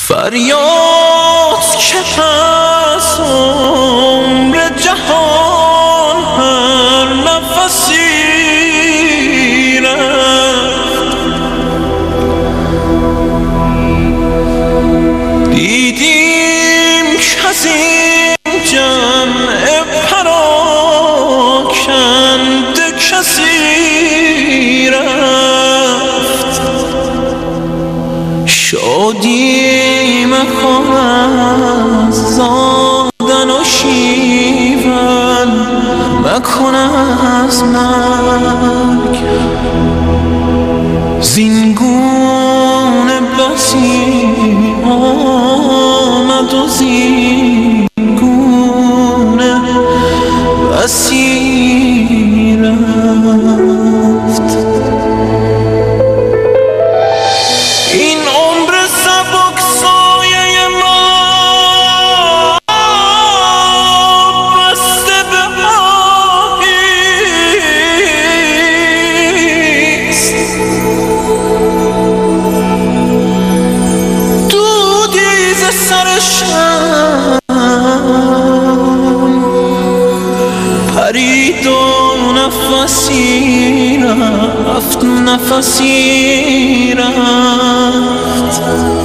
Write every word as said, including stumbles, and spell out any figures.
فریاد که پس عمر جهان هر نفسی رفت، دیدیم که از این جمع پراکنده کسی رفت. شادی مکن از زادن و شیون، مکن از مرگ، زینگونه بسی آمد و زینگونه بسی رفت. این عمر سبک سایه ما بسته به آهیست، دودی ز سر شم پرید و نفسی رفت، نفسی رفت.